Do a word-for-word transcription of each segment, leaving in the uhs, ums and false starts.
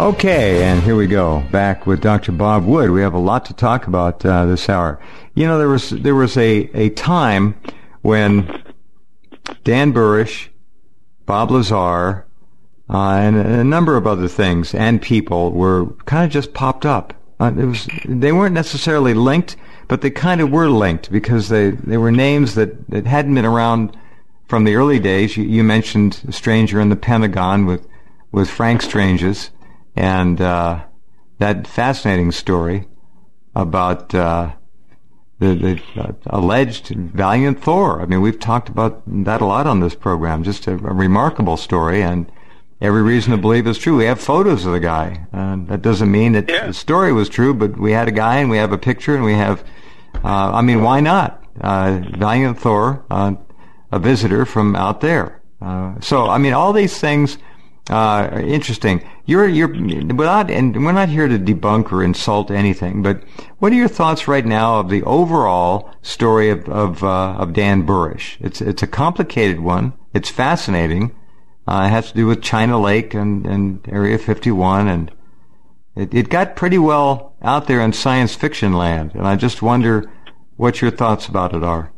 Okay, and here we go, back with Doctor Bob Wood. We have a lot to talk about uh, this hour. You know, there was there was a, a time when Dan Burish, Bob Lazar, uh, and a number of other things and people were kind of just popped up. Uh, it was they weren't necessarily linked, but they kind of were linked because they, they were names that, that hadn't been around from the early days. You, you mentioned a stranger in the Pentagon with, with Frank Stranges. And uh, that fascinating story about uh, the, the uh, alleged Valiant Thor. I mean, we've talked about that a lot on this program. Just a, a remarkable story, and every reason to believe it's true. We have photos of the guy. Uh, that doesn't mean that yeah. the story was true, but we had a guy, and we have a picture, and we have. Uh, I mean, why not? Uh, Valiant Thor, uh, a visitor from out there. Uh, so, I mean, all these things. Uh, interesting. You're, you're, without, and we're not here to debunk or insult anything, but what are your thoughts right now of the overall story of, of, uh, of Dan Burish? It's, it's a complicated one. It's fascinating. Uh, it has to do with China Lake and, and Area fifty-one, and it, it got pretty well out there in science fiction land, and I just wonder what your thoughts about it are.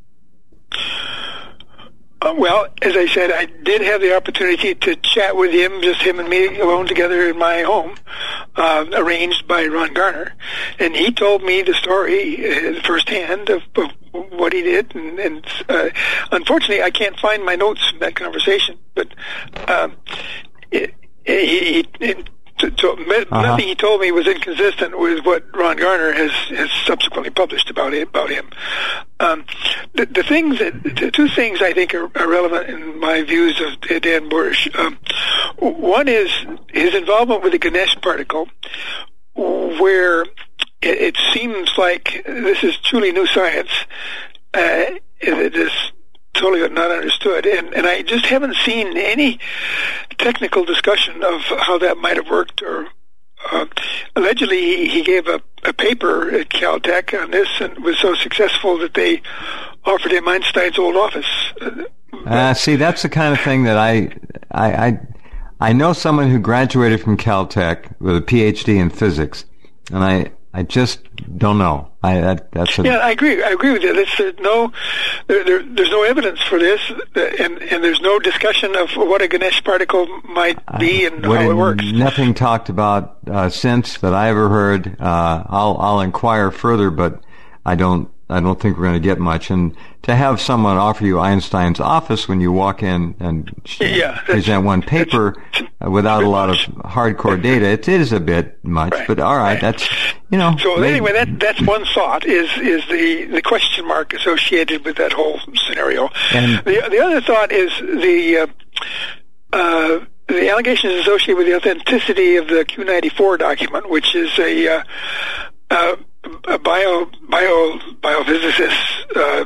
Uh, well, as I said, I did have the opportunity to chat with him, just him and me alone together in my home, uh, arranged by Ron Garner. And he told me the story uh, firsthand of, of what he did. And, and uh, unfortunately, I can't find my notes from that conversation. But um, it, he, he, it, to, to, uh-huh. nothing he told me was inconsistent with what Ron Garner has, has subsequently published about it, about him. Um, the, the things that, the two things I think are, are relevant in my views of Dan Burish. Um, one is his involvement with the Ganesh particle, where it, it seems like this is truly new science. Uh, it is totally not understood, and, and I just haven't seen any technical discussion of how that might have worked. Or uh, allegedly, he, he gave a, a paper at Caltech on this, and was so successful that they offered him Einstein's old office. Uh, see, that's the kind of thing that I, I, I, I know someone who graduated from Caltech with a P H D in physics, and I. I just don't know. I that, that's a, yeah, I agree. I agree with you. There's, there's no, there, there, there's no evidence for this, and and there's no discussion of what a Ganesh particle might be and uh, how it works. Nothing talked about uh, since that I ever heard. Uh, I'll I'll inquire further, but I don't I don't think we're going to get much. And to have someone offer you Einstein's office when you walk in and yeah, present one paper uh, without a lot of hardcore data, it is a bit much. Right, but all right, right. that's you know. So maybe, anyway, that that's one thought is is the the question mark associated with that whole scenario. And the the other thought is the uh, uh, the allegations associated with the authenticity of the Q ninety-four document, which is a uh, uh, a bio bio biophysicist uh,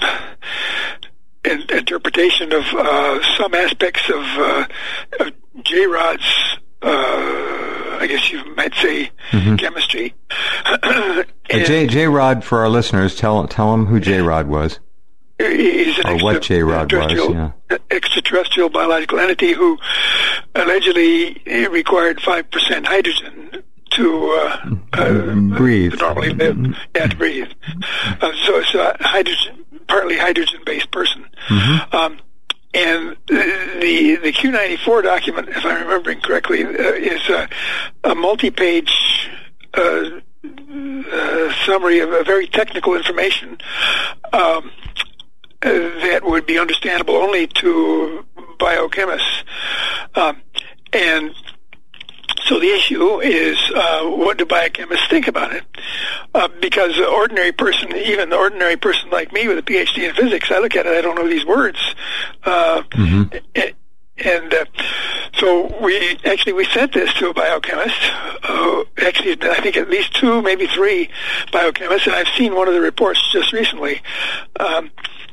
in, interpretation of uh, some aspects of, uh, of J. Rod's, uh, I guess you might say, mm-hmm. chemistry. and, J. J. Rod, for our listeners, tell tell them who J. Rod was. He's an or extra, what J. Rod was, yeah. extraterrestrial biological entity who allegedly required five percent hydrogen to uh, uh, breathe. To normally live, yeah, to breathe. Uh, so it's a hydrogen, partly hydrogen-based person. Mm-hmm. Um, and the the Q ninety-four document, if I'm remembering correctly, uh, is a, a multi-page uh, uh, summary of a very technical information um, uh, that would be understandable only to biochemists. Um, and So the issue is, uh, what do biochemists think about it? Uh, because an ordinary person, even an ordinary person like me with a P H D in physics, I look at it, I don't know these words. Uh, mm-hmm. and, and uh, so we, actually we sent this to a biochemist, uh, actually I think at least two, maybe three biochemists, and I've seen one of the reports just recently. Um,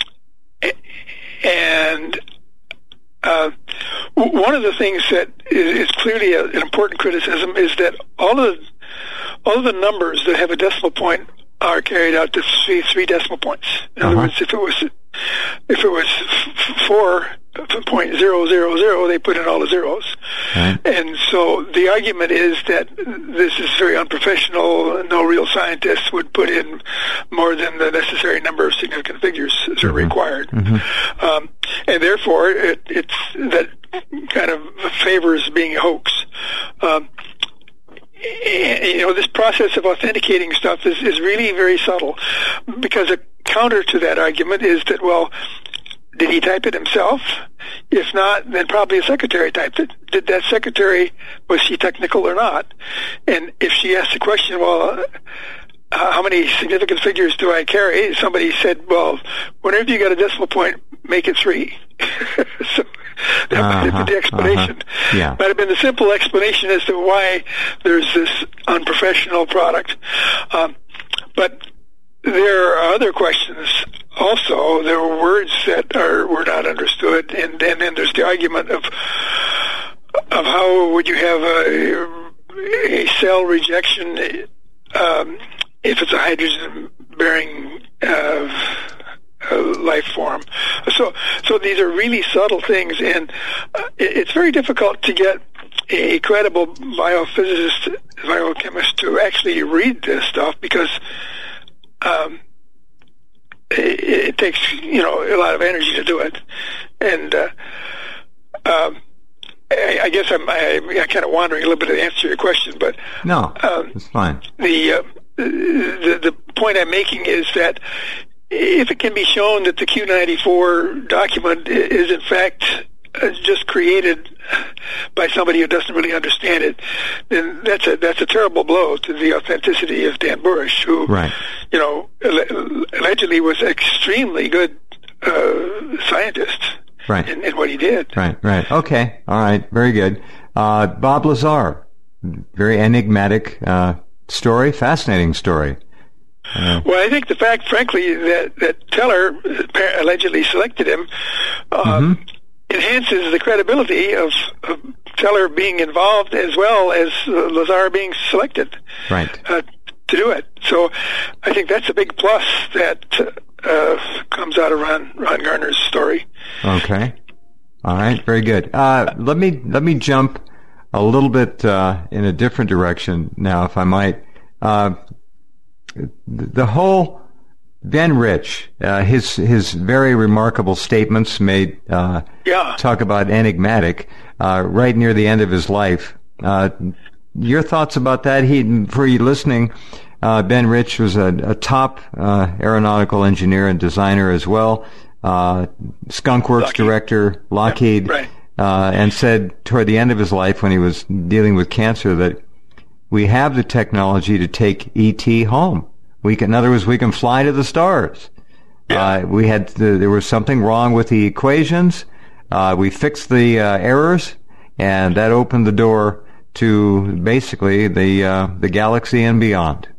and Uh, one of the things that is, is clearly a, an important criticism is that all of the, all of the numbers that have a decimal point are carried out to three, three decimal points. In uh-huh. other words, if it was if it was f- four point zero zero zero, they put in all the zeros. Right. And so the argument is that this is very unprofessional. No real scientist would put in more than the necessary number of significant figures that are Mm-hmm. required. Mm-hmm. Um, and therefore, it, it's that kind of favors being a hoax. Um, you know, this process of authenticating stuff is, is really very subtle, because a counter to that argument is that, well, did he type it himself? If not, then probably a secretary typed it. Did that secretary, was she technical or not? And if she asked the question, well, uh, how many significant figures do I carry? Somebody said, well, whenever you got a decimal point, make it three. So that uh-huh, would have been the explanation. Uh-huh. Yeah. That would have been the simple explanation as to why there's this unprofessional product. Um, but there are other questions also. There were words that are were not understood, and, and then there's the argument of of how would you have a, a cell rejection um, if it's a hydrogen-bearing uh, uh, life form. So, so these are really subtle things, and uh, it, it's very difficult to get a credible biophysicist, biochemist to actually read this stuff, because um, it, it takes, you know, a lot of energy to do it. And uh, um, I, I guess I'm, I, I'm kind of wandering a little bit to answer your question, but no, um, it's fine. The, uh, the the point I'm making is that if it can be shown that the Q ninety-four document is in fact uh, just created by somebody who doesn't really understand it, then that's a that's a terrible blow to the authenticity of Dan Burisch, who, right. you know, al- allegedly was an extremely good uh, scientist. Right. In, in what he did. Right, right. Okay. All right. Very good. Uh, Bob Lazar. Very enigmatic uh, story. Fascinating story. Uh, well, I think the fact, frankly, that, that Teller allegedly selected him uh, mm-hmm. enhances the credibility of, of Teller being involved, as well as uh, Lazar being selected right. uh, to do it. So I think that's a big plus that uh, comes out of Ron, Ron Garner's story. Okay. All right. Very good. Uh, let me let me jump a little bit uh, in a different direction now, if I might. Uh, the whole Ben Rich, uh, his his very remarkable statements made uh, yeah. talk about enigmatic uh, right near the end of his life. Uh, your thoughts about that? He, for you listening, uh, Ben Rich was a, a top uh, aeronautical engineer and designer as well. Uh, Skunk Works Lockheed. director, Lockheed, yeah, right. uh, and said toward the end of his life when he was dealing with cancer that we have the technology to take E T home. We can, in other words, we can fly to the stars. Yeah. Uh, we had, the, there was something wrong with the equations. Uh, we fixed the uh, errors, and that opened the door to basically the, uh, the galaxy and beyond.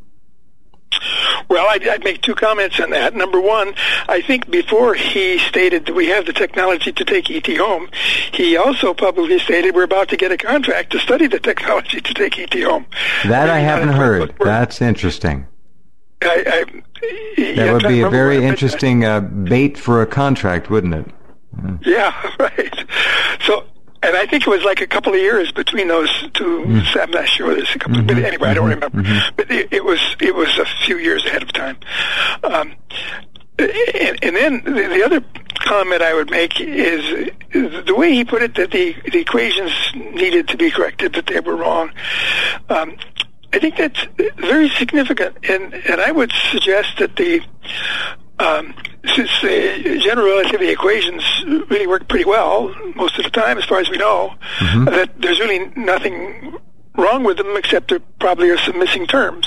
Well, I'd, I'd make two comments on that. Number one, I think before he stated that we have the technology to take E T home, he also publicly stated we're about to get a contract to study the technology to take E T home. That I, I haven't heard. That's interesting. I, I, that would be a very interesting uh, bait for a contract, wouldn't it? Mm. Yeah, right. So, and I think it was like a couple of years between those two. Mm. I'm not sure. There's a couple, mm-hmm, but anyway, mm-hmm, I don't remember. Mm-hmm. But it, it was it was a few years ahead of time. Um, and, and then the, the other comment I would make is, is the way he put it, that the, the equations needed to be corrected, that they were wrong. Um, I think that's very significant, and and I would suggest that the um, since the general relativity equations really work pretty well most of the time, as far as we know, mm-hmm. that there's really nothing wrong with them, except there probably are some missing terms.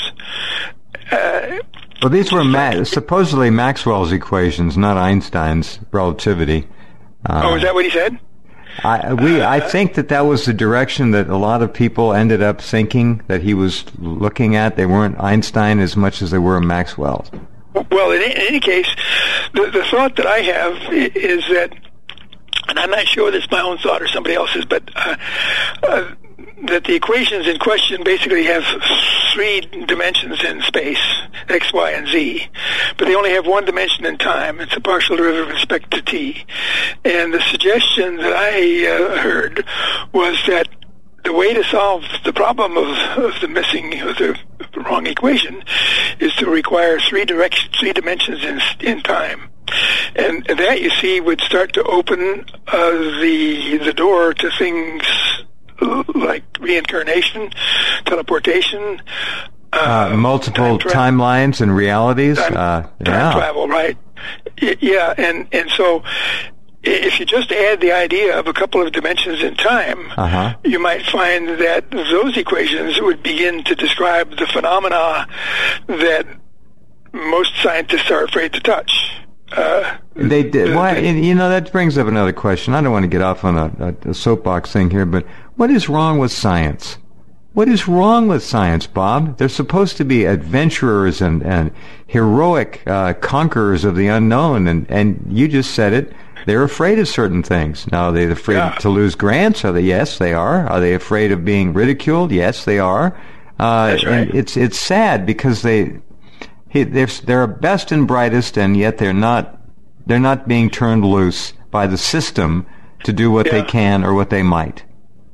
Uh, well, these were Ma- supposedly Maxwell's equations, not Einstein's relativity. Uh, oh, is that what he said? I we I think that that was the direction that a lot of people ended up thinking that he was looking at. They weren't Einstein as much as they were Maxwell. Well, in, in any case, the, the thought that I have is that, and I'm not sure whether it's my own thought or somebody else's, but uh, uh, that the equations in question basically have three dimensions in space, x, y, and z, but they only have one dimension in time. It's a partial derivative with respect to t. And the suggestion that I uh, heard was that the way to solve the problem of, of the missing, of the wrong equation, is to require three direction, three dimensions in in time. And that, you see, would start to open uh, the the door to things like reincarnation, teleportation, uh, uh, multiple time tra- timelines and realities, time, uh, time yeah. travel, right? Yeah, and and so if you just add the idea of a couple of dimensions in time, uh-huh. you might find that those equations would begin to describe the phenomena that most scientists are afraid to touch. Uh, they did. The, Why? the, you know, that brings up another question. I don't want to get off on a, a, a soapbox thing here, but what is wrong with science? What is wrong with science, Bob? They're supposed to be adventurers and, and heroic uh, conquerors of the unknown, and, and you just said it. They're afraid of certain things. Now, are they afraid yeah. to lose grants? Are they? Yes, they are. Are they afraid of being ridiculed? Yes, they are. Uh, That's right. And it's it's sad because they. They're, they're best and brightest, and yet they're not. They're not being turned loose by the system to do what yeah. they can or what they might.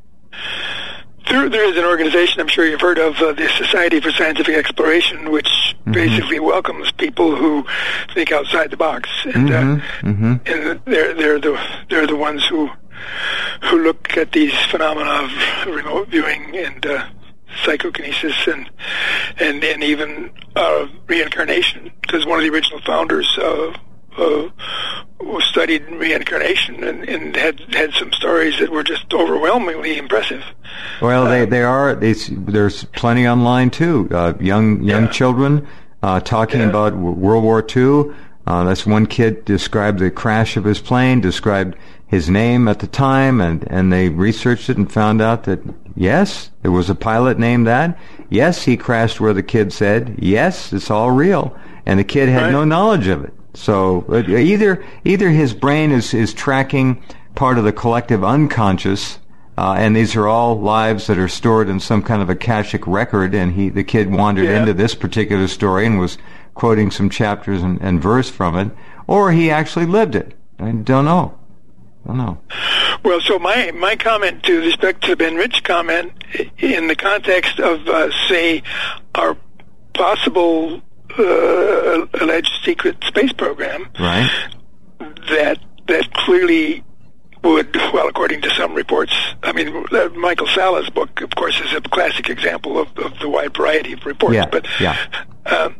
There, there is an organization I'm sure you've heard of, uh, the Society for Scientific Exploration, which mm-hmm. basically welcomes people who think outside the box, and, mm-hmm. uh, mm-hmm. and they're they're the they're the ones who who look at these phenomena of remote viewing and. Uh, psychokinesis and and and even uh, reincarnation, because one of the original founders uh, uh, studied reincarnation and, and had had some stories that were just overwhelmingly impressive. Well, uh, they they are. They, there's plenty online too. Uh, young young yeah. children uh, talking yeah. about World War Two. Uh, that's one kid described the crash of his plane, described his name at the time, and, and they researched it and found out that, yes, there was a pilot named that. Yes, he crashed where the kid said. Yes, it's all real. And the kid had right. no knowledge of it. So uh, either either his brain is, is tracking part of the collective unconscious, uh, and these are all lives that are stored in some kind of akashic record, and he the kid wandered yeah. into this particular story and was quoting some chapters and, and verse from it, or he actually lived it. I don't know. I don't know. Well, so my, my comment to respect to the Ben Rich comment, in the context of, uh, say, our possible uh, alleged secret space program, right? that that clearly would, well, according to some reports, I mean, uh, Michael Sala's book, of course, is a classic example of, of the wide variety of reports. Yeah, but yeah. Uh,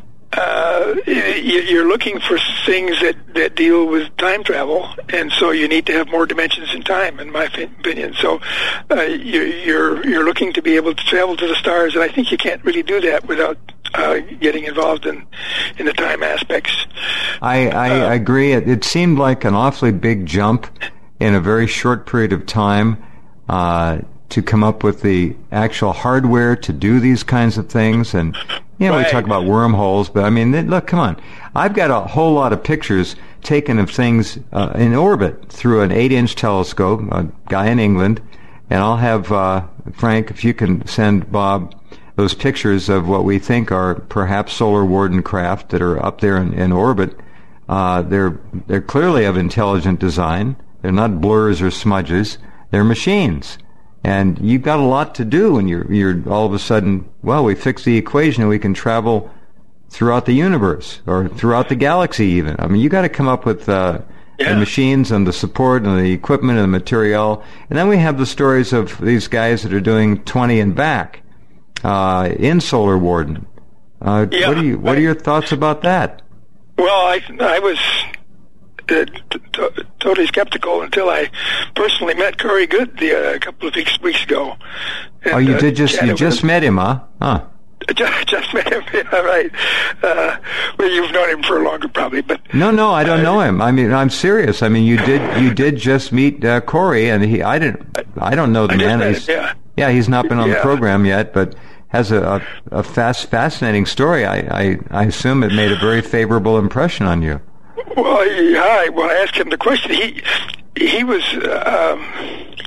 Uh, you're looking for things that, that deal with time travel, and so you need to have more dimensions in time, in my opinion. So uh, you're you're looking to be able to travel to the stars, and I think you can't really do that without uh, getting involved in, in the time aspects. I, I uh, agree. It, it seemed like an awfully big jump in a very short period of time uh, to come up with the actual hardware to do these kinds of things. And you know, right. we talk about wormholes, but I mean, look, come on. I've got a whole lot of pictures taken of things uh, in orbit through an eight-inch telescope, a guy in England, and I'll have, uh, Frank, if you can send Bob those pictures of what we think are perhaps solar Warden craft that are up there in, in orbit. Uh, they're, they're clearly of intelligent design. They're not blurs or smudges. They're machines. And you've got a lot to do when you're, you're all of a sudden, well, we fix the equation and we can travel throughout the universe or throughout the galaxy even. I mean, you got to come up with uh, yeah. the machines and the support and the equipment and the material. And then we have the stories of these guys that are doing twenty and back uh, in Solar Warden. Uh, yeah, what are you? What I, are your thoughts about that? Well, I I was Uh, t- t- totally skeptical until I personally met Corey Good the, uh, a couple of weeks weeks ago. And, oh, you uh, did just you just met him, huh? Huh? Just, just met him, yeah, right. Uh, well, you've known him for longer, probably, but no, no, I don't uh, know him. I mean, I'm serious. I mean, you did you did just meet uh, Corey, and he I didn't I don't know the I man. Just met he's, him, yeah. yeah, he's not been on yeah. the program yet, but has a a, a fast fascinating story. I, I I assume it made a very favorable impression on you. Well, yeah, when I asked him the question, he he was um,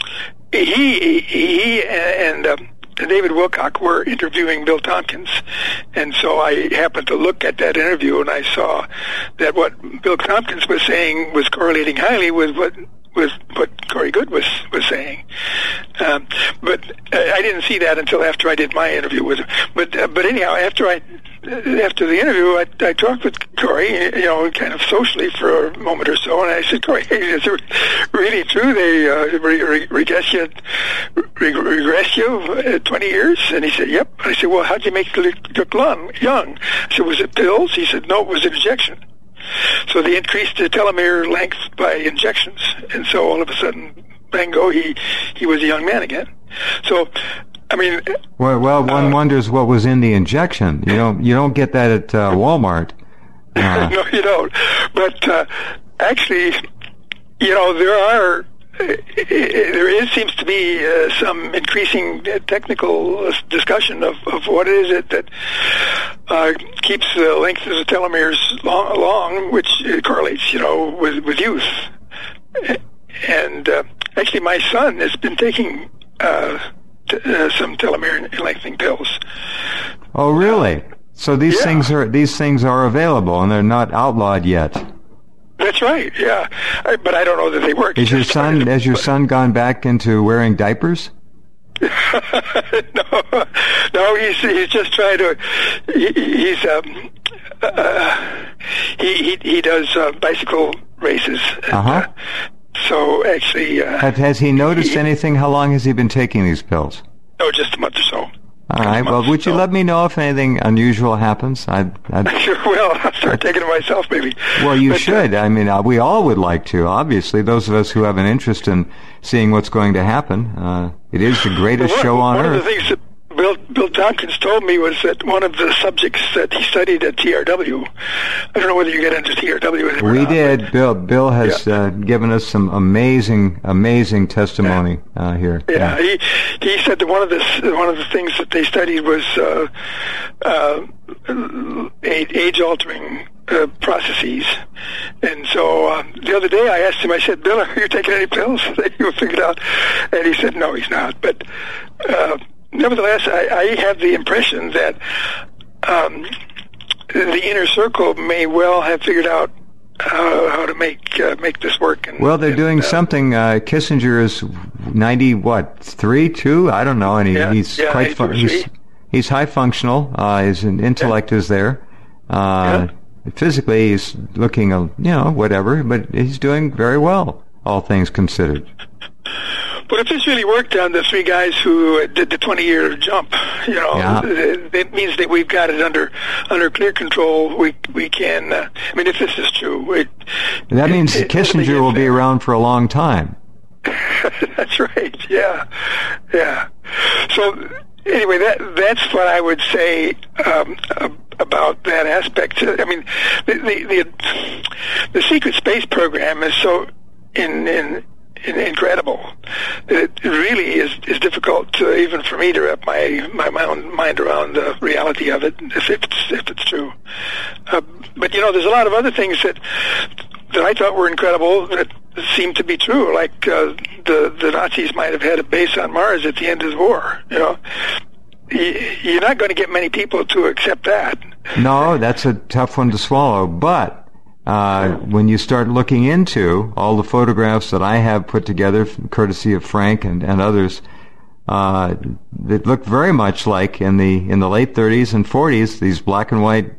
he he and um, David Wilcock were interviewing Bill Tompkins, and so I happened to look at that interview, and I saw that what Bill Tompkins was saying was correlating highly with what with what Corey Goode was was saying. Um, but uh, I didn't see that until after I did my interview with him. But uh, but anyhow, after I after the interview, I, I talked with Corey, you know, kind of socially for a moment or so, and I said, Corey, hey, is it really true they uh, re- re- regress you, re- regress you at twenty years? And he said, yep. I said, well, how'd you make you look long, young? I said, was it pills? He said, no, it was an injection. So they increased the telomere length by injections, and so all of a sudden, bango, he he was a young man again. So, I mean, well, well one uh, wonders what was in the injection. You don't you don't get that at uh, Walmart. Uh, no, you don't. But uh, actually, you know, there are. There is seems to be uh, some increasing technical discussion of, of what is it that uh, keeps the length of the telomeres long, long which correlates, you know, with, with youth. And uh, actually, my son has been taking uh, t- uh, some telomere lengthening pills. Oh, really? So these yeah. things are these things are available, and they're not outlawed yet. That's right, yeah. I, but I don't know that they work. Is your son has your son gone back into wearing diapers? no, no. He's he's just trying to. He, he's um, uh, he he he does uh, bicycle races. Uh huh. Uh, so actually, uh, has, has he noticed he, anything? How long has he been taking these pills? Oh, just a month or so. All right. Well, would you let me know if anything unusual happens? I'd, I'd I sure will. I'll start taking it myself, maybe. Well, you but, should. Uh, I mean, uh, we all would like to. Obviously, those of us who have an interest in seeing what's going to happen. Uh, it is the greatest well, show on one earth. One of the things that Bill, Bill Tompkins told me was that one of the subjects that he studied at T R W, I don't know whether you get into T R W or We not, did. but, Bill Bill has yeah. uh, given us some amazing, amazing testimony yeah. uh, here. Yeah, yeah, he he said that one of the one of the things that they studied was uh, uh, age altering uh, processes. And so uh, the other day I asked him, I said, Bill, are you taking any pills that you figured out? And he said, no, he's not. But uh, nevertheless, I, I have the impression that um, the inner circle may well have figured out how, how to make uh, make this work. And, well, they're and, doing uh, something. Uh, Kissinger is ninety, what, three, two? I don't know. And he, yeah, he's yeah, quite fun- he's he's high functional. Uh, his intellect yeah. is there. Uh, yeah. Physically, he's looking, you know, whatever, but he's doing very well, all things considered. But if this really worked on the three guys who did the twenty-year jump, you know, yeah. it means that we've got it under under clear control. We we can. Uh, I mean, if this is true, it, that it, means it, Kissinger it will be around for a long time. That's right. Yeah, yeah. So anyway, that that's what I would say um, about that aspect. I mean, the the the, the secret space program is so in in. incredible. It really is, is difficult to, even for me to wrap my, my, my own mind around the reality of it, if it's, if it's true. Uh, but, you know, there's a lot of other things that that I thought were incredible that seem to be true, like uh, the, the Nazis might have had a base on Mars at the end of the war, you know. You're not going to get many people to accept that. No, that's a tough one to swallow, but Uh, when you start looking into all the photographs that I have put together, courtesy of Frank and, and others, uh, that look very much like in the in the late thirties and forties, these black and white,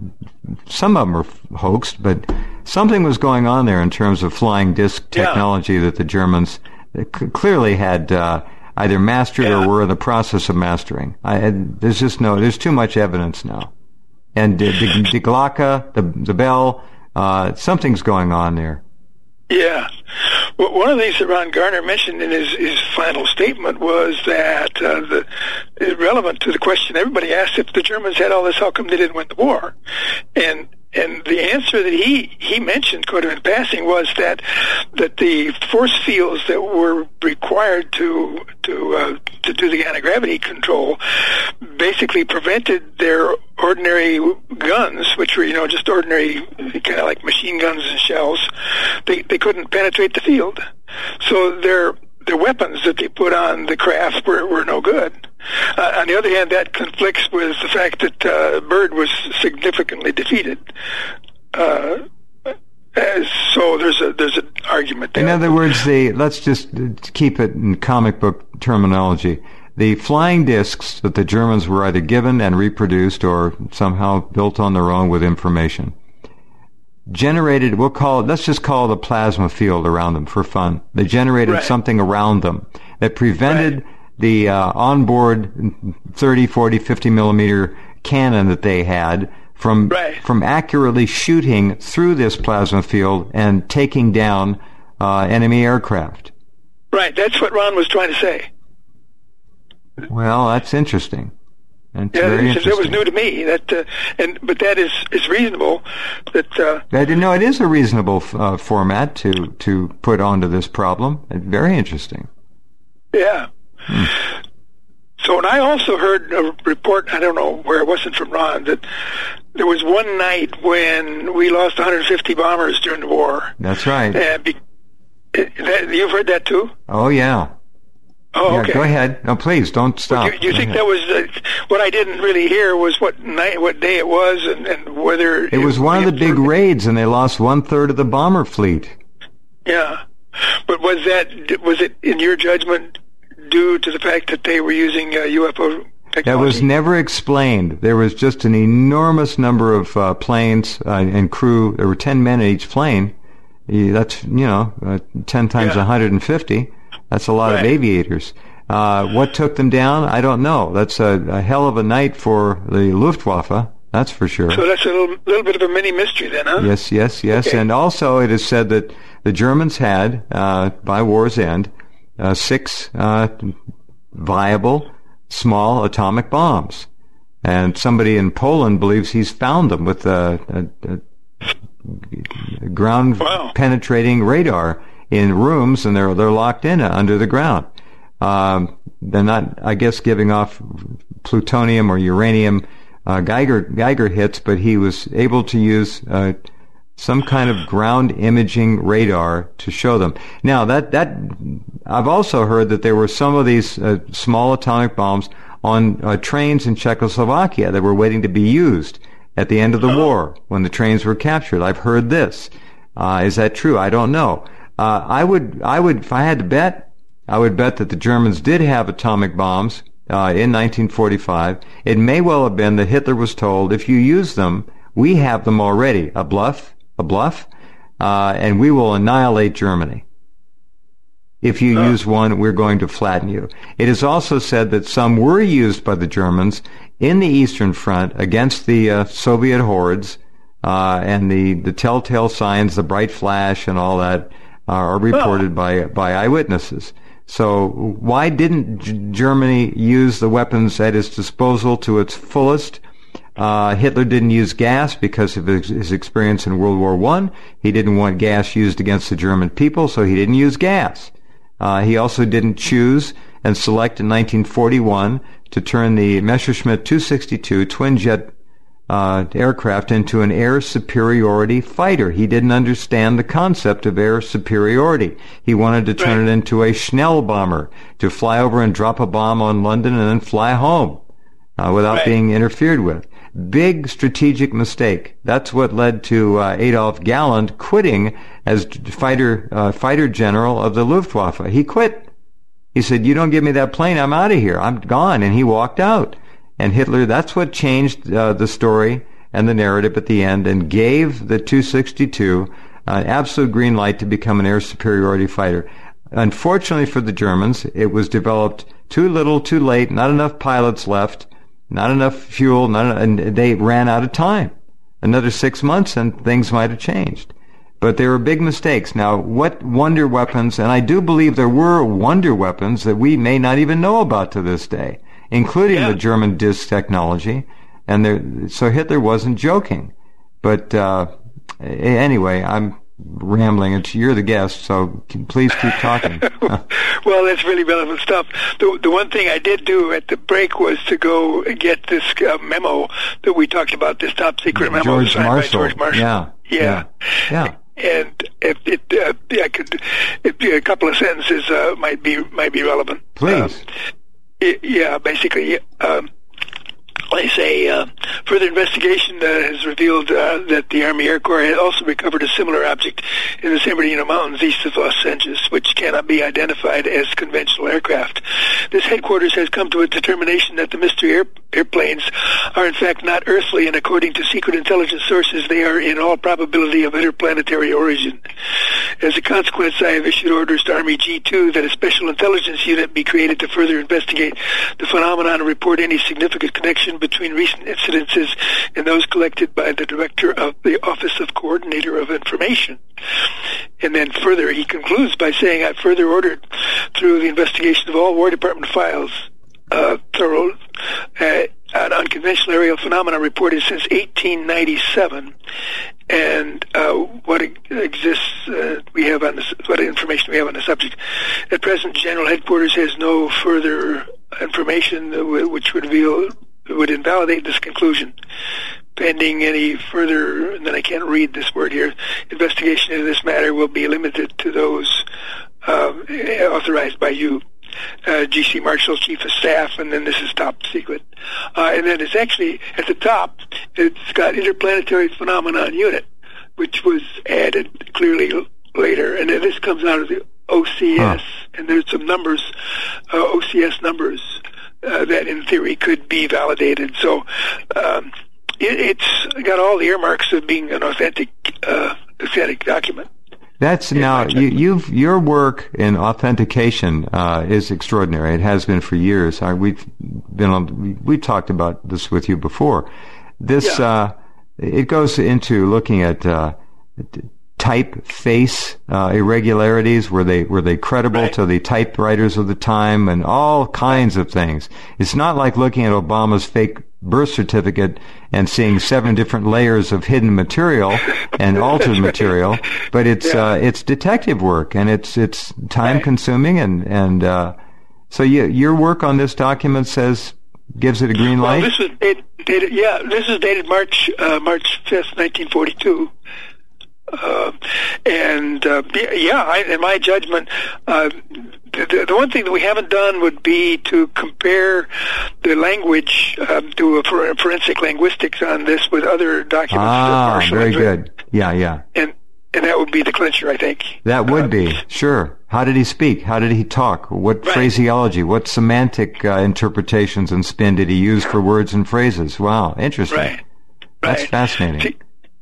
some of them are hoaxed, but something was going on there in terms of flying disc technology yeah. that the Germans c- clearly had uh, either mastered yeah. or were in the process of mastering. I, there's just no, there's too much evidence now. And the, the, the Glocke, the, the Bell, Uh, something's going on there. Yeah. Well, one of the things that Ron Garner mentioned in his, his final statement was that uh, the, relevant to the question everybody asked, if the Germans had all this, how come they didn't win the war? And and the answer that he, he mentioned, kind of in passing, was that that the force fields that were required to to uh, to do the anti-gravity control basically prevented their ordinary guns, which were, you know, just ordinary kind of like machine guns and shells. They they couldn't penetrate the field, so their the weapons that they put on the craft were, were no good. Uh, on the other hand, that conflicts with the fact that uh, Byrd was significantly defeated. Uh, so there's a there's an argument there. In other words, the let's just keep it in comic book terminology. The flying discs that the Germans were either given and reproduced or somehow built on their own with information generated, we'll call it, let's just call it a plasma field around them for fun. They generated right. something around them that prevented right. the uh, onboard thirty, forty, fifty millimeter cannon that they had from right. from accurately shooting through this plasma field and taking down uh, enemy aircraft. Right, that's what Ron was trying to say. Well, that's interesting. That's yeah, very it, interesting. It was new to me. That, uh, and but that is is reasonable. That uh, I didn't know it is a reasonable uh, format to to put onto this problem. Very interesting. Yeah. Hmm. So, and I also heard a report. I don't know where it wasn't from Ron, that there was one night when we lost one hundred fifty bombers during the war. That's right. And be, that, you've heard that too? Oh yeah. Oh, yeah, okay. Go ahead. No, please don't stop. Well, do, do you go think ahead. that was uh, what I didn't really hear was what night, what day it was, and, and whether it was one of the big raids, and they lost one third of the bomber fleet. Yeah, but was that was it in your judgment due to the fact that they were using uh, U F O technology? That was never explained. There was just an enormous number of uh, planes uh, and crew. There were ten men in each plane. That's you know uh, ten times yeah. one hundred fifty. That's a lot right. of aviators. Uh, what took them down? I don't know. That's a, a hell of a night for the Luftwaffe. That's for sure. So that's a little, little bit of a mini mystery then, huh? Yes, yes, yes. Okay. And also it is said that the Germans had, uh, by war's end, uh, six uh, viable small atomic bombs. And somebody in Poland believes he's found them with a, a, a ground wow. penetrating radar in rooms, and they're they're locked in under the ground. Um, they're not, I guess, giving off plutonium or uranium uh, Geiger Geiger hits, but he was able to use uh, some kind of ground imaging radar to show them. Now that that I've also heard that there were some of these uh, small atomic bombs on uh, trains in Czechoslovakia that were waiting to be used at the end of the oh. war when the trains were captured. I've heard this. Uh, is that true? I don't know. Uh, I would, I would, if I had to bet, I would bet that the Germans did have atomic bombs uh, in nineteen forty-five. It may well have been that Hitler was told, if you use them, we have them already. A bluff, a bluff, uh, and we will annihilate Germany. If you oh. use one, we're going to flatten you. It is also said that some were used by the Germans in the Eastern Front against the uh, Soviet hordes, uh, and the, the telltale signs, the bright flash and all that, are reported oh. by by eyewitnesses. So why didn't G- Germany use the weapons at its disposal to its fullest? Uh, Hitler didn't use gas because of his, his experience in World War One. He didn't want gas used against the German people, so he didn't use gas. Uh, he also didn't choose and select in nineteen forty-one to turn the Messerschmitt two sixty-two twin-jet Uh, aircraft into an air superiority fighter. He didn't understand the concept of air superiority. He wanted to turn right. it into a Schnell bomber, to fly over and drop a bomb on London and then fly home uh, without right. being interfered with. Big strategic mistake. That's what led to uh, Adolf Galland quitting as fighter uh, fighter general of the Luftwaffe. He quit. He said, "You don't give me that plane, I'm out of here. I'm gone." And he walked out. And Hitler, that's what changed uh, the story and the narrative at the end and gave the two sixty-two an uh, absolute green light to become an air superiority fighter. Unfortunately for the Germans, it was developed too little, too late, not enough pilots left, not enough fuel, not enough, and they ran out of time. Another six months and things might have changed. But there were big mistakes. Now, what wonder weapons, and I do believe there were wonder weapons that we may not even know about to this day, including yeah. the German disc technology, and there, so Hitler wasn't joking. But uh, anyway, I'm rambling. It's, you're the guest, so please keep talking. Well, that's really relevant stuff. The, the one thing I did do at the break was to go get this uh, memo that we talked about, this top secret memo George signed Marshall. by George Marshall. Yeah, yeah, yeah. yeah. and if it, uh, I could, if a couple of sentences uh, might be might be relevant. Please. Um, it, yeah, basically. Um, They say uh, further investigation uh, has revealed uh, that the Army Air Corps had also recovered a similar object in the San Bernardino Mountains east of Los Angeles, which cannot be identified as conventional aircraft. This headquarters has come to a determination that the mystery air, airplanes are in fact not earthly, and according to secret intelligence sources, they are in all probability of interplanetary origin. As a consequence, I have issued orders to Army G two that a special intelligence unit be created to further investigate the phenomenon and report any significant connection between recent incidences and those collected by the director of the Office of Coordinator of Information. And then further, he concludes by saying, I further ordered through the investigation of all War Department files, uh, thorough, uh, an unconventional aerial phenomenon reported since eighteen ninety-seven, and uh, what exists uh, we have on this, what information we have on the subject. At present, General Headquarters has no further information which would reveal would invalidate this conclusion. Pending any further, and then I can't read this word here, investigation into this matter will be limited to those uh, authorized by you. Uh, G C Marshall, Chief of Staff, and then this is top secret. Uh, and then it's actually, at the top, it's got Interplanetary Phenomenon Unit, which was added clearly later. And then this comes out of the O C S, huh. and there's some numbers, uh, O C S numbers, uh, that in theory could be validated. So um, it, it's got all the earmarks of being an authentic, uh, authentic document. That's now you, you've your work in authentication uh, is extraordinary. It has been for years. I, we've been on. We, we talked about this with you before. This yeah. uh, it goes into looking at uh, typeface uh, irregularities. Were they were they credible right. to the typewriters of the time, and all kinds of things. It's not like looking at Obama's fake birth certificate and seeing seven different layers of hidden material and altered right. material, but it's yeah. uh, it's detective work, and it's it's time right. consuming, and and uh, so you, your work on this document says gives it a green light. Well, this is dated, dated yeah, this is dated March uh, March fifth, nineteen forty-two. Uh, and uh, yeah, I, in my judgment, uh, the, the one thing that we haven't done would be to compare the language, um, do a for, forensic linguistics on this with other documents. Ah, very good. Yeah, yeah. And and that would be the clincher, I think. That would uh, be, sure. How did he speak? How did he talk? What right. phraseology? What semantic uh, interpretations and spin did he use for words and phrases? Wow, interesting. Right. That's right. fascinating. See,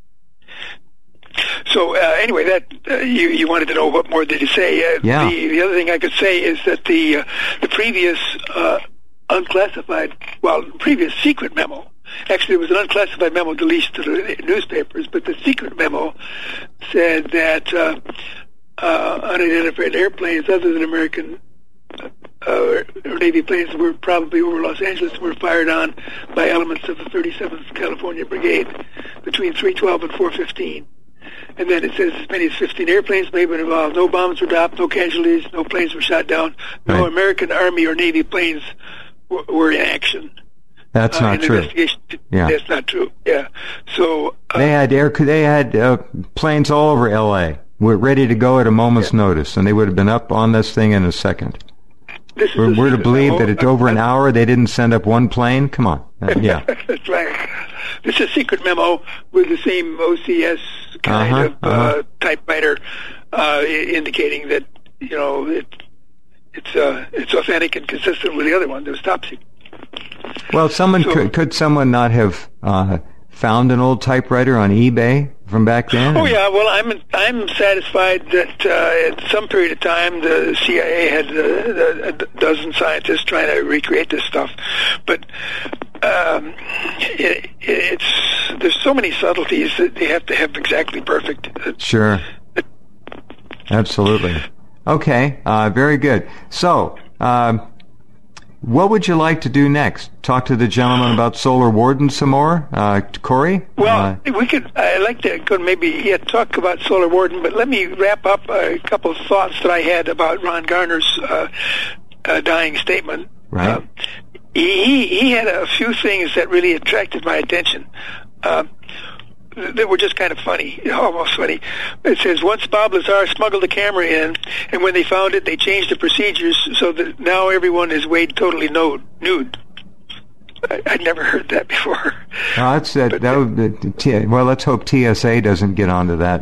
So uh, anyway, that uh, you you wanted to know what more did he say? Uh, yeah. The the other thing I could say is that the uh, the previous uh, unclassified, well, previous secret memo. Actually, it was an unclassified memo released to the newspapers, but the secret memo said that uh, uh, unidentified airplanes other than American uh, or Navy planes were probably over Los Angeles were fired on by elements of the thirty-seventh California Brigade between three twelve and four fifteen. And then it says as many as fifteen airplanes may have been involved. No bombs were dropped, no casualties, no planes were shot down, no right. American Army or Navy planes w- were in action. That's uh, not true. Investigation, yeah, that's not true. Yeah. So uh, they had air. They had uh, planes all over L A. We're ready to go at a moment's yeah. notice, and they would have been up on this thing in a second. This is we're, we're to believe memo. that it's over an hour. They didn't send up one plane. Come on. Uh, yeah. That's right. This is a secret memo with the same O C S kind uh-huh, of uh, uh-huh. typewriter, uh, indicating that you know it, it's uh, it's authentic and consistent with the other one. That was top secret. Well, someone so, could could someone not have uh, found an old typewriter on eBay from back then? Oh yeah. Well, I'm I'm satisfied that uh, at some period of time the C I A had uh, a dozen scientists trying to recreate this stuff, but. Um, it, it's there's so many subtleties that they have to have exactly perfect. Sure. Absolutely. Okay. Uh, very good. So, um, what would you like to do next? Talk to the gentleman about Solar Warden some more, uh, Corey? Well, uh, we could. I'd like to go maybe yeah, talk about Solar Warden, but let me wrap up a couple of thoughts that I had about Ron Garner's uh, uh, dying statement. Right. Uh, He, he had a few things that really attracted my attention. Uh, that were just kind of funny, almost funny. It says, once Bob Lazar smuggled the camera in, and when they found it, they changed the procedures so that now everyone is weighed totally nude. I, I'd never heard that before. Well, that's, that, but, that would, T, well, let's hope T S A doesn't get onto that.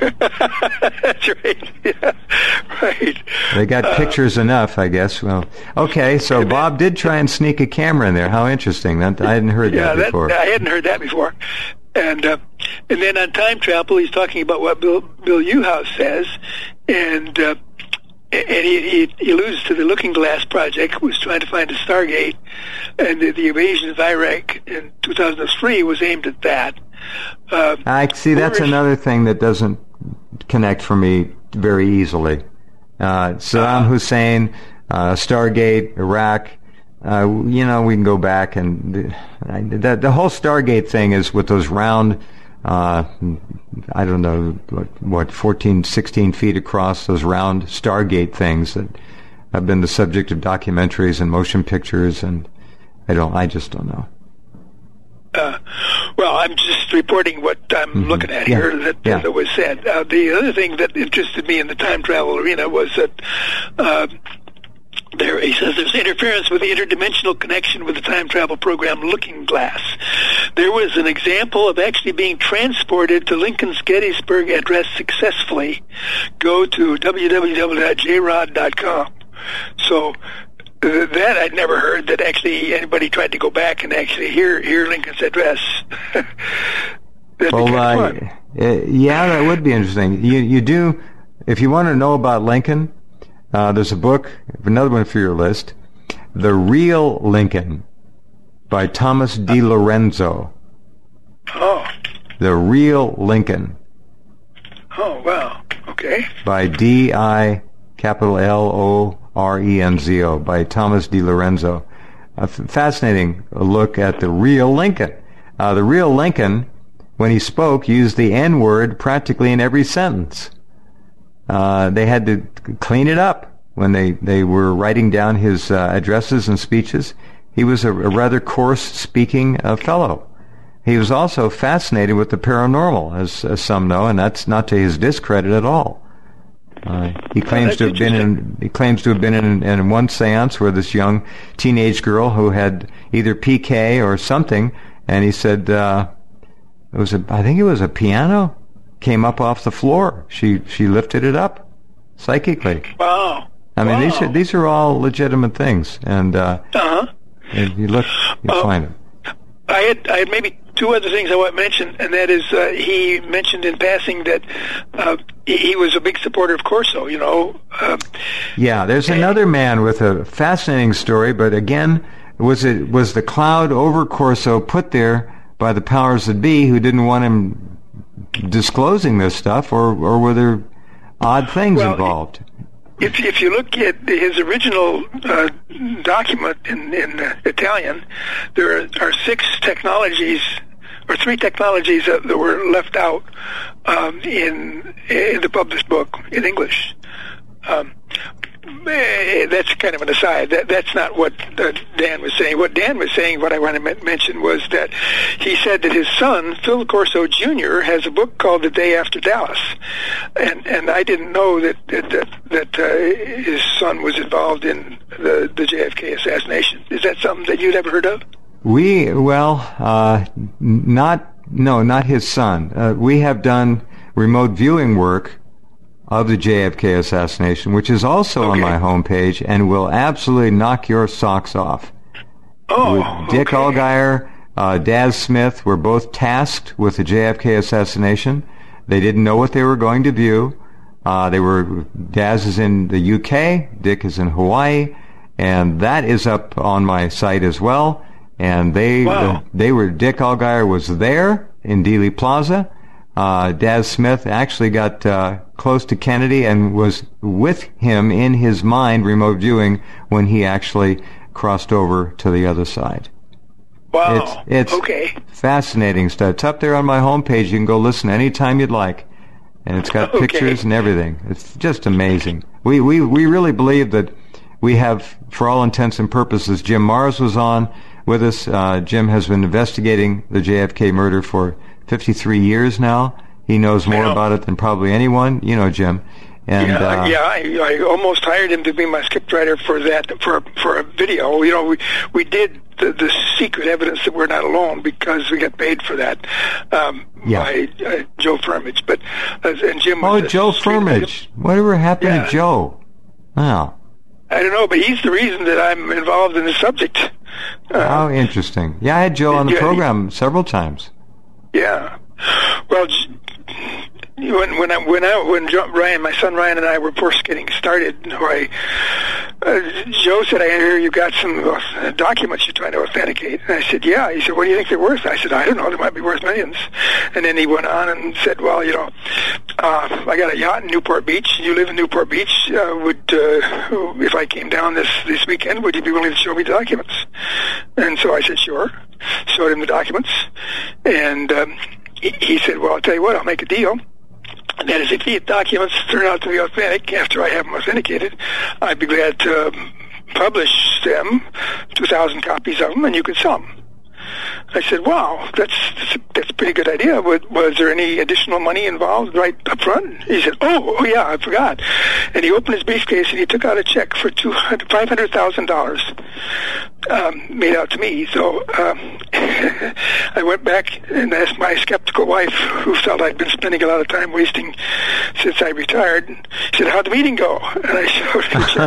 That's right. Yeah, right. They got uh, pictures enough, I guess. Well, okay, so Bob did try and sneak a camera in there. How interesting. That, I hadn't heard yeah, that before. That, I hadn't heard that before. And uh, and then on time travel, he's talking about what Bill, Bill Newhouse says, and uh, and he, he, he alludes to the Looking Glass Project, was trying to find a Stargate, and the, the invasion of Iraq in two thousand three was aimed at that. Uh, I see. That's another thing that doesn't connect for me very easily. Uh, Saddam uh, Hussein, uh, Stargate, Iraq. Uh, you know, we can go back and the, the, the whole Stargate thing is with those round, uh, I don't know, what, what, fourteen, sixteen feet across, those round Stargate things that have been the subject of documentaries and motion pictures, and I don't, I just don't know. Uh, well, I'm just reporting what I'm mm-hmm. looking at here yeah. that, yeah. that was said. Uh, the other thing that interested me in the time travel arena was that, uh, There, he says there's interference with the interdimensional connection with the time travel program Looking Glass. There was an example of actually being transported to Lincoln's Gettysburg address successfully. Go to w w w dot j rod dot com. So uh, that I'd never heard that actually anybody tried to go back and actually hear hear Lincoln's address. That'd well, be kind of fun. Uh, yeah, that would be interesting. You you do, if you want to know about Lincoln. Uh, there's a book, another one for your list, The Real Lincoln by Thomas D. Lorenzo. Oh. The Real Lincoln. Oh, wow. Okay. By D I capital L O R E N Z O, by Thomas D. Lorenzo. A f- fascinating look at the real Lincoln. Uh, the real Lincoln, when he spoke, used the N-word practically in every sentence. Uh, they had to clean it up when they, they were writing down his uh, addresses and speeches. He was a, a rather coarse-speaking uh, fellow. He was also fascinated with the paranormal, as, as some know, and that's not to his discredit at all. Uh, he claims oh, to have been in. He claims to have been in, in one séance where this young teenage girl who had either P K or something, and he said uh, it was a. I think it was a piano. Came up off the floor. She she lifted it up psychically. Wow. I mean, wow. these are these are all legitimate things, and uh, uh-huh. if you look, you uh, find them. I had I had maybe two other things I want to mention, and that is uh, he mentioned in passing that uh, he, he was a big supporter of Corso. You know. Uh, yeah, there's and, another man with a fascinating story, but again, was it was the cloud over Corso put there by the powers that be who didn't want him disclosing this stuff, or or were there odd things well, involved? If if you look at his original uh, document in in uh, Italian, there are, are six technologies or three technologies that, that were left out um, in in the published book in English. Um, that's kind of an aside. That that's not what uh, Dan was saying. What Dan was saying, what I want to mention, was that he said that his son, Phil Corso Junior, has a book called The Day After Dallas, and and I didn't know that that that, that uh, his son was involved in the the J F K assassination. Is that something that you'd ever heard of? We well, uh, not no, not his son. Uh, we have done remote viewing work of the J F K assassination, which is also okay. on my homepage and will absolutely knock your socks off. Oh, with Dick okay. Allgaier, uh, Daz Smith were both tasked with the J F K assassination. They didn't know what they were going to view. Uh, they were Daz is in the U K, Dick is in Hawaii, and that is up on my site as well. And they wow. uh, they were Dick Allgaier was there in Dealey Plaza. Uh, Daz Smith actually got uh, close to Kennedy and was with him in his mind remote viewing when he actually crossed over to the other side. Wow. It's, it's okay. fascinating stuff. It's up there on my homepage. You can go listen anytime you'd like. And it's got okay. pictures and everything. It's just amazing. We, we, we really believe that we have, for all intents and purposes, Jim Mars was on with us. Uh, Jim has been investigating the J F K murder for fifty-three years now. He knows more about it than probably anyone. You know, Jim. And, yeah, uh, yeah. I, I almost hired him to be my scriptwriter for that for for a video. You know, we we did the, the secret evidence that we're not alone because we got paid for that um, yeah. by uh, Joe Firmage. But uh, and Jim. Oh, was Joe Firmage. Whatever happened yeah. to Joe? Wow. I don't know, but he's the reason that I'm involved in the subject. Uh, How interesting. Yeah, I had Joe on the yeah, program several times. Yeah. Well, when when I when I when John, Ryan, my son Ryan, and I were first getting started, I, uh, Joe said, "I hear you got some uh, documents you're trying to authenticate." And I said, "Yeah." He said, "What do you think they're worth?" I said, "I don't know. They might be worth millions." And then he went on and said, "Well, you know, uh, I got a yacht in Newport Beach. You live in Newport Beach. Uh, would uh, if I came down this this weekend, would you be willing to show me the documents?" And so I said, "Sure." Showed him the documents, and um, he, he said, "Well, I'll tell you what. I'll make a deal. And that is, if the documents turn out to be authentic after I have them authenticated, I'd be glad to publish them, two thousand copies of them, and you could sell them." I said, "Wow, that's that's a, that's a pretty good idea. Was, was there any additional money involved right up front?" He said, "Oh, oh yeah, I forgot." And he opened his briefcase and he took out a check for two hundred, five hundred thousand dollars, um, made out to me. So um, I went back and asked my skeptical wife, who felt I'd been spending a lot of time wasting since I retired. She said, "How'd the meeting go?" And I showed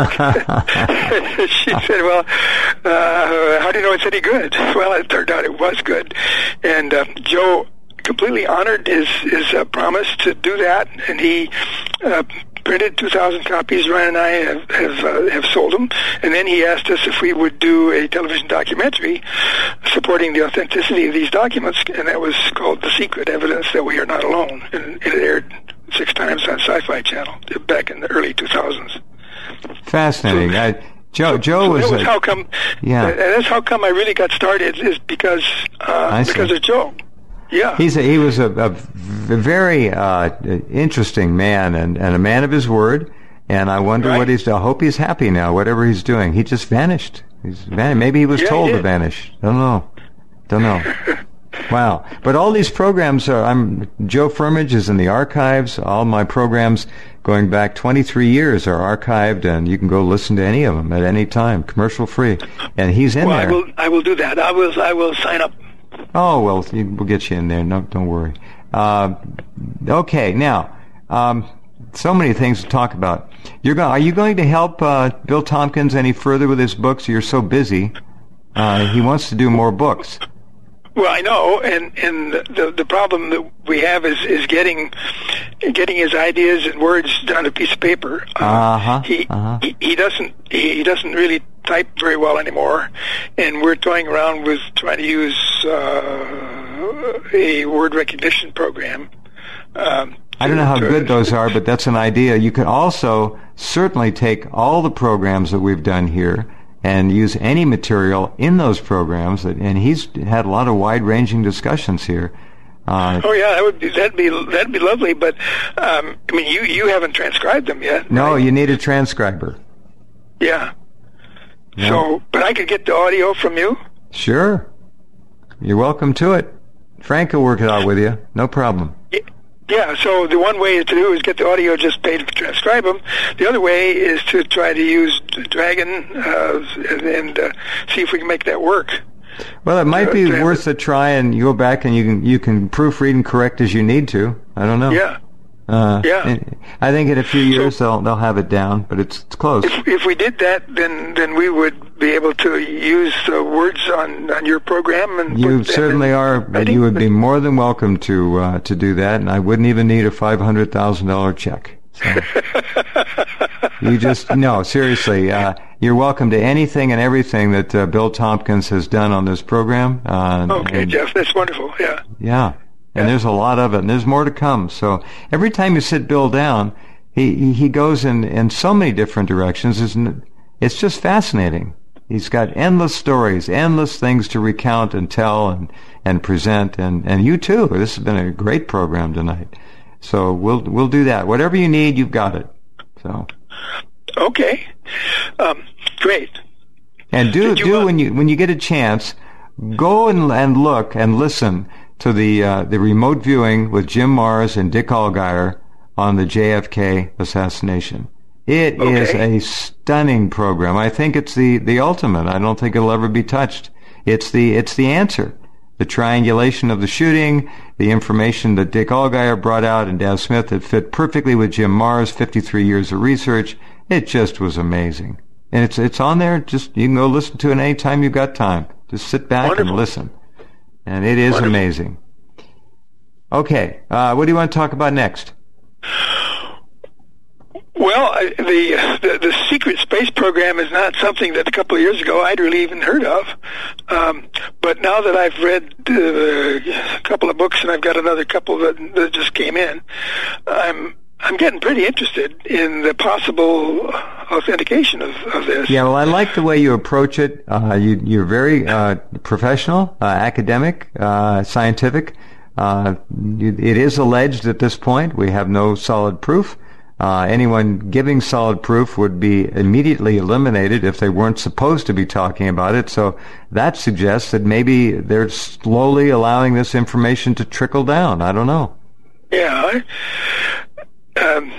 her the check. She said, "Well, uh, how do you know it's any good?" Well, it turned out it was good, and uh, Joe completely honored his his uh, promise to do that, and he uh, printed two thousand copies. Ryan and I have have, uh, have sold them, and then he asked us if we would do a television documentary supporting the authenticity of these documents, and that was called "The Secret Evidence That We Are Not Alone," and it aired six times on Sci-Fi Channel back in the early two thousands. Fascinating. So, I, Joe, so, Joe so was. That was a, how come. Yeah. And that's how come I really got started, is because uh, because of Joe. Yeah. He's a, he was a, a very uh, interesting man and, and a man of his word. And I wonder right. what he's. I hope he's happy now. Whatever he's doing, he just vanished. He's vanished. Maybe he was yeah, told he to vanish. Don't know. Don't know. Wow. But all these programs are. I'm Joe Firmage is in the archives. All my programs going back twenty-three years are archived, and you can go listen to any of them at any time, commercial free. And he's in well, there. I will. I will do that. I will. I will sign up. Oh well, we'll get you in there. No, don't worry. Uh, okay, now. Um, So many things to talk about. You're go- are you going to help uh, Bill Tompkins any further with his books? You're so busy. Uh, he wants to do more books. Well, I know, and and the the problem that we have is is getting getting his ideas and words on a piece of paper. Uh, uh-huh. He, uh-huh. he he doesn't he, he doesn't really type very well anymore, and we're toying around with trying to use uh, a word recognition program. Um, I don't know how good those are, but that's an idea. You could also certainly take all the programs that we've done here and use any material in those programs. And he's had a lot of wide-ranging discussions here. Uh, oh yeah, that would be that'd be that'd be lovely. But um, I mean, you you haven't transcribed them yet. No, right? you need a transcriber. Yeah. yeah. So, but I could get the audio from you. Sure. You're welcome to it. Frank will work it out with you. No problem. Yeah. Yeah, so the one way to do is get the audio, just pay to transcribe them. The other way is to try to use Dragon uh, and, and uh, see if we can make that work. Well, it might uh, be worth a try, and you go back and you can you can proofread and correct as you need to. I don't know. Yeah. Uh, yeah. I think in a few years so, they'll they'll have it down, but it's, it's close. If, if we did that, then then we would be able to use the words on, on your program. And you certainly in, are, and you would be more than welcome to uh, to do that, and I wouldn't even need a five hundred thousand dollar check. So. You just no, seriously. Uh, you're welcome to anything and everything that uh, Bill Tompkins has done on this program. Uh, okay, and, Jeff, that's wonderful. Yeah. Yeah. And there's a lot of it, and there's more to come. So every time you sit Bill down, he he goes in, in so many different directions. It's, it's just fascinating. He's got endless stories, endless things to recount and tell and, and present. And, and you too. This has been a great program tonight. So we'll we'll do that. Whatever you need, you've got it. So okay, um, great. And do you, do uh, when you when you get a chance, go and and look and listen to the uh, the remote viewing with Jim Marrs and Dick Allgaier on the J F K assassination. It okay. is a stunning program. I think it's the, the ultimate. I don't think it'll ever be touched. It's the it's the answer. The triangulation of the shooting, the information that Dick Allgaier brought out and Daz Smith that fit perfectly with Jim Marrs, fifty-three years of research. It just was amazing. And it's it's on there. Just you can go listen to it anytime you've got time. Just sit back Wonderful. and listen. And it is Wonderful. amazing. Okay, uh, what do you want to talk about next? Well, I, the, the the secret space program is not something that a couple of years ago I'd really even heard of. Um, but now that I've read uh, a couple of books and I've got another couple that, that just came in, I'm I'm getting pretty interested in the possible authentication of, of this. Yeah, well, I like the way you approach it. Uh, you, you're very uh, professional, uh, academic, uh, scientific. Uh, you, it is alleged at this point. We have no solid proof. Uh, anyone giving solid proof would be immediately eliminated if they weren't supposed to be talking about it. So that suggests that maybe they're slowly allowing this information to trickle down. I don't know. Yeah. I, um,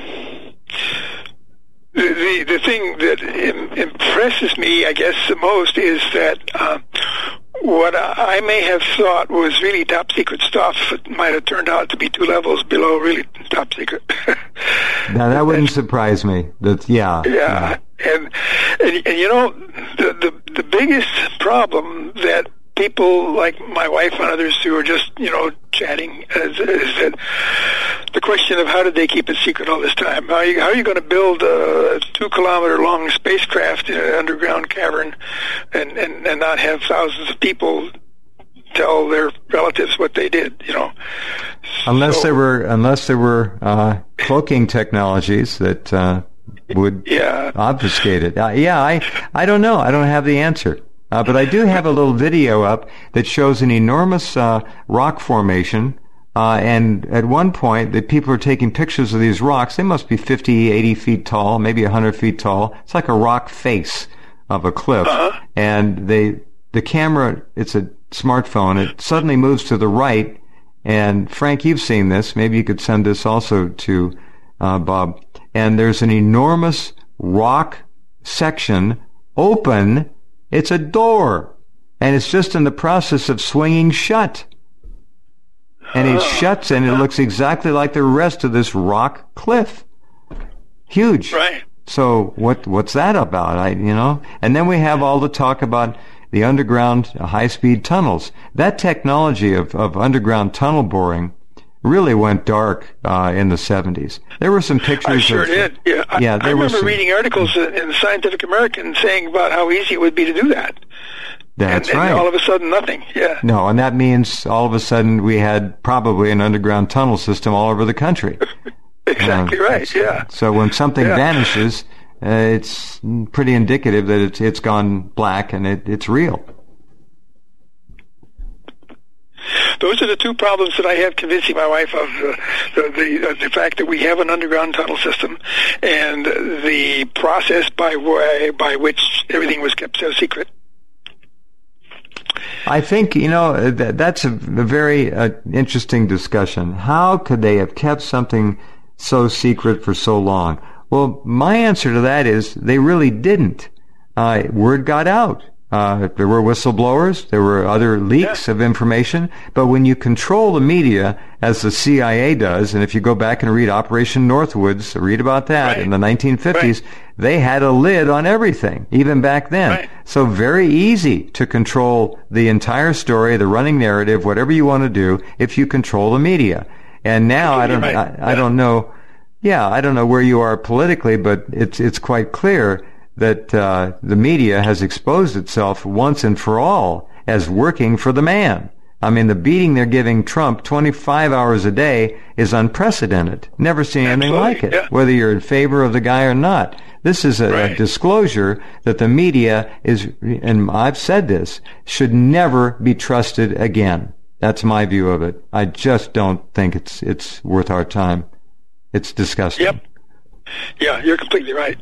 the, the the thing that im- impresses me, I guess, the most is that uh, what I may have thought was really top secret stuff might have turned out to be two levels below really top secret. Now that wouldn't surprise me. That's yeah. Yeah, yeah. And, and and you know the the the biggest problem that people like my wife and others who are just you know chatting is, is that the question of how did they keep it secret all this time? How are you, how are you going to build a two kilometer long spacecraft in an underground cavern and, and, and not have thousands of people tell their relatives what they did? You know, unless so, there were unless there were uh, cloaking technologies that uh, would yeah. obfuscate it. Uh, yeah, I I don't know. I don't have the answer. Uh, but I do have a little video up that shows an enormous uh, rock formation. Uh, and at one point, the people are taking pictures of these rocks. They must be fifty, eighty feet tall, maybe one hundred feet tall. It's like a rock face of a cliff. Uh-huh. And they, the camera, it's a smartphone. It suddenly moves to the right. And Frank, you've seen this. Maybe you could send this also to uh, Bob. And there's an enormous rock section open. It's a door, and it's just in the process of swinging shut. And it shuts, and it looks exactly like the rest of this rock cliff. Huge. Right. So what what's that about? I you know. And then we have all the talk about the underground high-speed tunnels. That technology of, of underground tunnel boring really went dark uh, in the seventies. There were some pictures. I sure of, did. Yeah, I, yeah I remember some, reading articles in the Scientific American saying about how easy it would be to do that. That's and, right. And all of a sudden, nothing. Yeah. No, and that means all of a sudden we had probably an underground tunnel system all over the country. Exactly uh, right. Yeah. So when something yeah. vanishes, uh, it's pretty indicative that it's it's gone black and it, it's real. Those are the two problems that I have convincing my wife of, uh, the, the, uh, the fact that we have an underground tunnel system and the process by, way, by which everything was kept so secret. I think, you know, that, that's a, a very uh, interesting discussion. How could they have kept something so secret for so long? Well, my answer to that is they really didn't. Uh, word got out. Uh, there were whistleblowers, there were other leaks yeah. of information, but when you control the media, as the C I A does, and if you go back and read Operation Northwoods, read about that right. in the nineteen fifties, right. they had a lid on everything, even back then. Right. So very easy to control the entire story, the running narrative, whatever you want to do, if you control the media. And now, I don't, right. I, I yeah. don't know, yeah, I don't know where you are politically, but it's, it's quite clear that uh, the media has exposed itself once and for all as working for the man. I mean, the beating they're giving Trump twenty-five hours a day is unprecedented. Never seen anything Absolutely, like it, yeah. whether you're in favor of the guy or not. This is a, right. a disclosure that the media is, and I've said this, should never be trusted again. That's my view of it. I just don't think it's it's worth our time. It's disgusting. Yep. Yeah, you're completely right.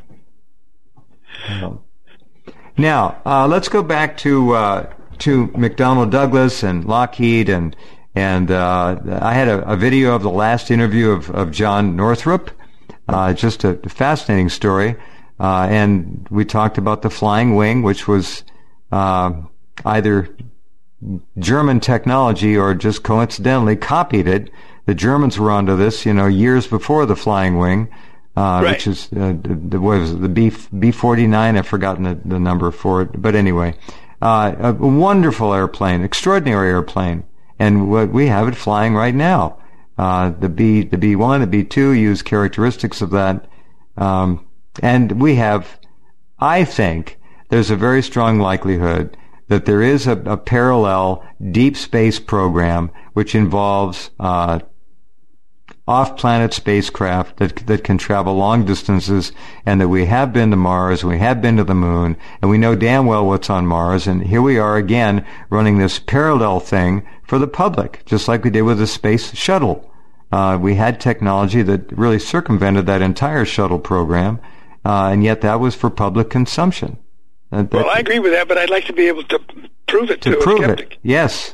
Now, uh, let's go back to uh, to McDonnell Douglas and Lockheed and And uh, I had a, a video of the last interview of, of John Northrop, uh, just a fascinating story. Uh, and we talked about the flying wing, which was uh, either German technology or just coincidentally copied it. The Germans were onto this, you know, years before the flying wing, uh, right. which is uh, the, what was it, the B B forty-nine. I've forgotten the, the number for it, but anyway, uh, a wonderful airplane, extraordinary airplane, and what we have it flying right now. Uh, the B, the B one, the B two use characteristics of that, um, and we have, I think, there's a very strong likelihood that there is a, a parallel deep space program which involves uh, off-planet spacecraft that that can travel long distances, and that we have been to Mars, we have been to the Moon, and we know damn well what's on Mars. And here we are again running this parallel thing for the public, just like we did with the space shuttle. Uh, we had technology that really circumvented that entire shuttle program, uh, and yet that was for public consumption. That, well, I agree with that, but I'd like to be able to prove it to, to a prove skeptic. it. Yes,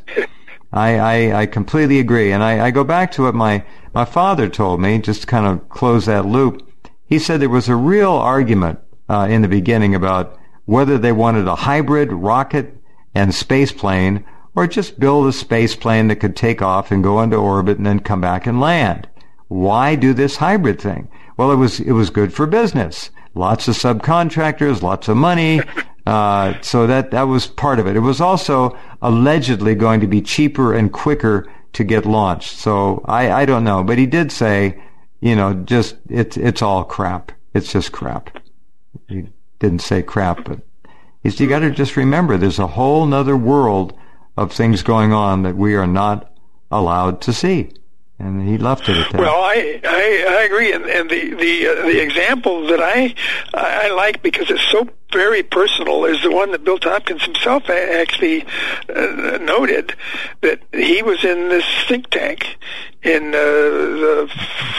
I, I I completely agree, and I, I go back to what my my father told me, just to kind of close that loop. He said there was a real argument uh, in the beginning about whether they wanted a hybrid rocket and space plane, or just build a space plane that could take off and go into orbit and then come back and land. Why do this hybrid thing? Well, it was it was good for business. Lots of subcontractors, lots of money. Uh, so that, that was part of it. It was also allegedly going to be cheaper and quicker to get launched. So I, I don't know. But he did say, you know, just, it's, it's all crap. It's just crap. He didn't say crap, but he's, you gotta just remember there's a whole nother world of things going on that we are not allowed to see. And he left it at that. Well, I I, I agree, and, and the the uh, the example that I I like because it's so very personal is the one that Bill Tompkins himself actually uh, noted, that he was in this think tank in uh, the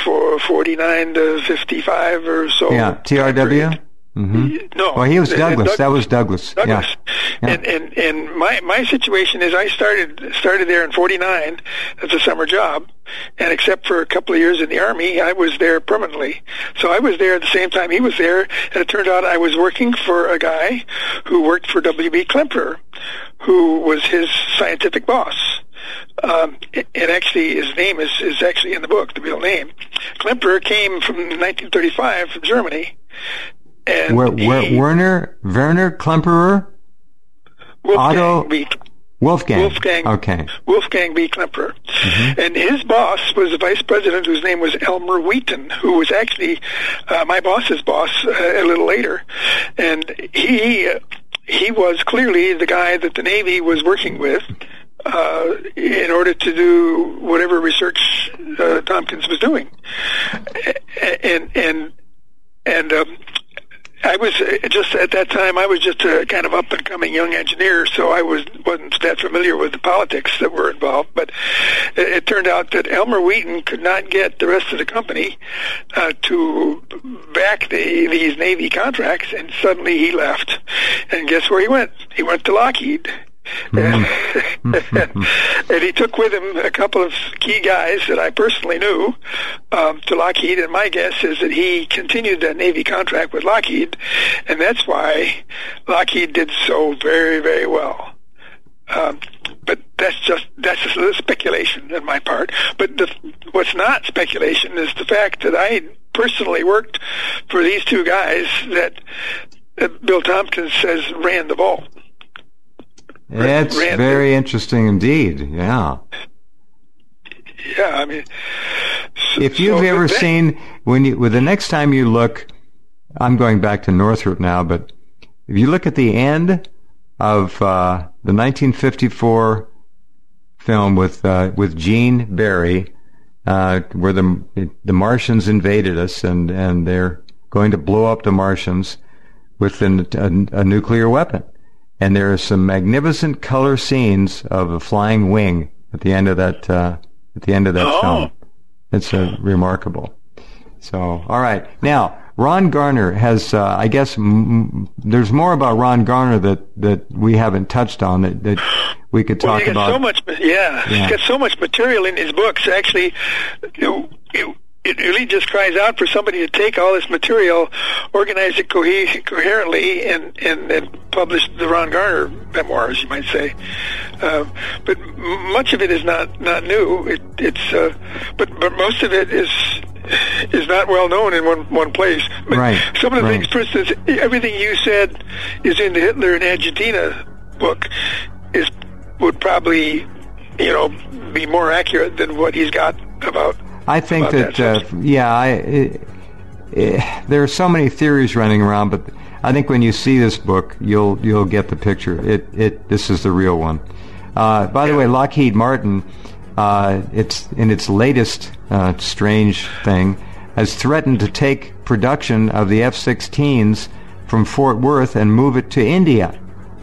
forty-nine to fifty-five or so. Yeah, T R W. Mm-hmm. No, well, he was Douglas. Doug, that was Douglas. Douglas. Yeah. Yeah. And and and my my situation is I started started there in forty-nine as a summer job, and except for a couple of years in the Army, I was there permanently. So I was there at the same time he was there, and it turned out I was working for a guy who worked for W B Klemperer, who was his scientific boss. Um, and actually, his name is is actually in the book, the real name. Klemperer came from nineteen thirty-five from Germany. And where, where, he, Werner Werner Klemperer? Wolfgang Otto B. Wolfgang. Wolfgang. Okay. Wolfgang B. Klemperer. Mm-hmm. And his boss was the vice president whose name was Elmer Wheaton, who was actually uh, my boss's boss uh, a little later. And he uh, he was clearly the guy that the Navy was working with uh, in order to do whatever research uh, Tompkins was doing. And and and um, I was just at that time. I was just a kind of up and coming young engineer, so I was wasn't that familiar with the politics that were involved. But it, it turned out that Elmer Wheaton could not get the rest of the company uh, to back the, these Navy contracts, and suddenly he left. And guess where he went? He went to Lockheed. Mm-hmm. and, and he took with him a couple of key guys that I personally knew um, to Lockheed, and my guess is that he continued that Navy contract with Lockheed, and that's why Lockheed did so very, very well. Um, but that's just that's just a little speculation on my part. But the, what's not speculation is the fact that I personally worked for these two guys that, that Bill Tompkins says ran the vault. That's very interesting indeed. Yeah. Yeah, I mean, so, if you've so ever that, seen when you, well, the next time you look, I'm going back to Northrop now, but if you look at the end of uh, the nineteen fifty-four film with uh, with Gene Barry, uh, where the the Martians invaded us and and they're going to blow up the Martians with an, a, a nuclear weapon. And there are some magnificent color scenes of a flying wing at the end of that uh, at the end of that oh. film. It's uh, remarkable. So, all right. Now, Ron Garner has, uh, I guess, m- there's more about Ron Garner that, that we haven't touched on that, that we could talk well, he about. So much, yeah, yeah, he's got so much material in his books. Actually, you know, it, it really just cries out for somebody to take all this material, organize it co- coherently, and, and, and publish the Ron Garner memoirs, you might say. Uh, but m- much of it is not, not new. It, it's uh, but but most of it is is not well known in one one place. But right. Some of the right. things, for instance, everything you said is in the Hitler in Argentina book is would probably, you know, be more accurate than what he's got about. I think that, that uh, yeah, I, it, it, there are so many theories running around, but I think when you see this book, you'll you'll get the picture. It it this is the real one. Uh, by yeah. the way, Lockheed Martin, uh, it's in its latest uh, strange thing, has threatened to take production of the F sixteens from Fort Worth and move it to India.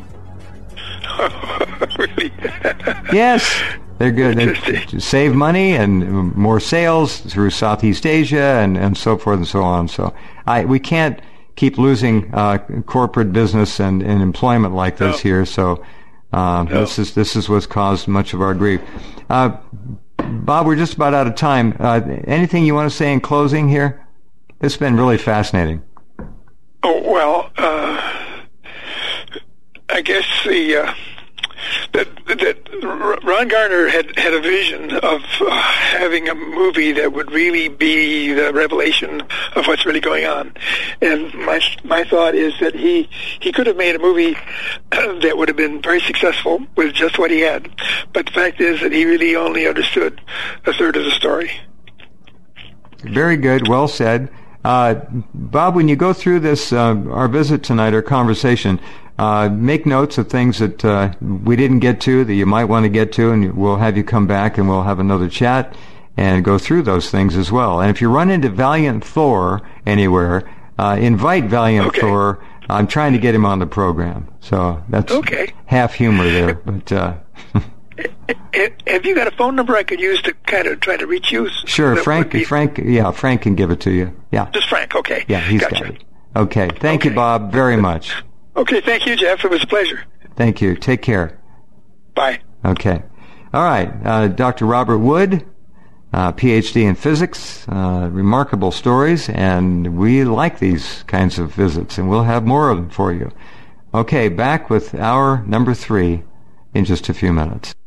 Really? Yes. They're good. They save money and more sales through Southeast Asia and, and so forth and so on. So I we can't keep losing uh, corporate business and, and employment like this no. here. So uh, no. this is this is what's caused much of our grief. Uh, Bob, we're just about out of time. Uh, anything you want to say in closing here? It's been really fascinating. Oh well, uh, I guess the. Uh That, that Ron Garner had, had a vision of uh, having a movie that would really be the revelation of what's really going on. And my my thought is that he, he could have made a movie that would have been very successful with just what he had. But the fact is that he really only understood a third of the story. Very good. Well said. Uh, Bob, when you go through this, uh, our visit tonight, our conversation, Uh, make notes of things that uh, we didn't get to that you might want to get to, and we'll have you come back and we'll have another chat and go through those things as well. And if you run into Valiant Thor anywhere, uh, invite Valiant okay. Thor. I'm trying to get him on the program, so that's okay. half humor there. But uh, have you got a phone number I could use to kind of try to reach you? Sure, Frank. Be... Frank, yeah, Frank can give it to you. Yeah, just Frank. Okay. Yeah, he's gotcha. got it. Okay, thank okay. you, Bob, very much. Okay, thank you, Jeff. It was a pleasure. Thank you. Take care. Bye. Okay. All right. Uh, Doctor Robert Wood, uh, P H D in physics, uh, remarkable stories, and we like these kinds of visits, and we'll have more of them for you. Okay, back with hour number three in just a few minutes.